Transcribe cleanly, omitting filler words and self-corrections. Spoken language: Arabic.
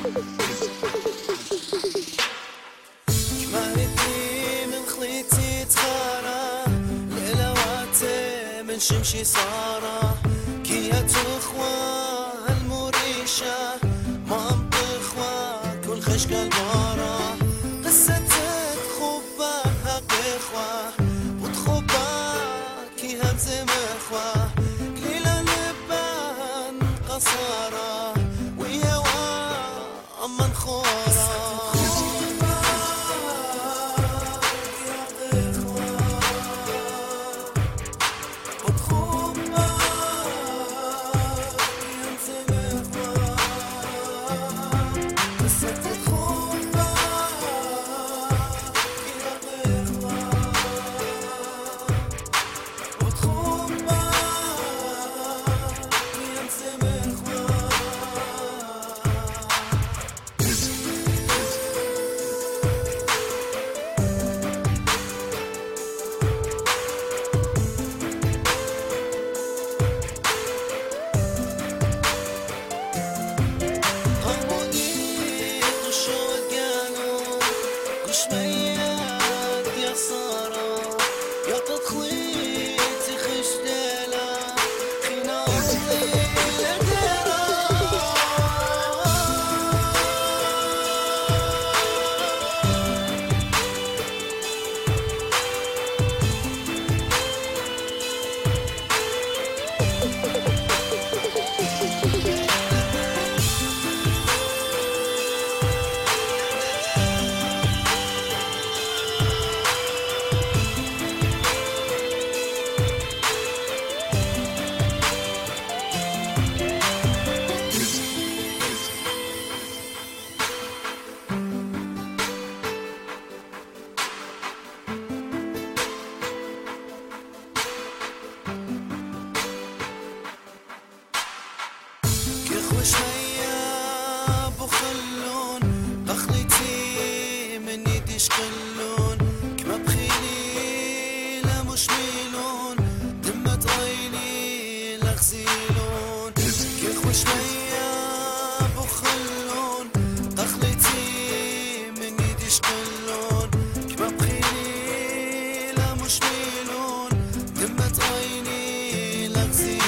كمالتي من خليتي تخارى ليلواتي من شمشي صارى كيات اخوة المريشة ما امطخوة كل خشق البارة قصتك خباها قخوة وتخبا كي همزة مخوة قليلة لبان قصارى ويا وامن خورة شوية بخلون دخلتي من يدي شقلون كما بخيلي لا مش ميلون دمت عيني لا غسيلون كيخ شوية بخلون دخلتي من يدي شقلون كما بخيلي لا مش ميلون دمت عيني لا غسيلون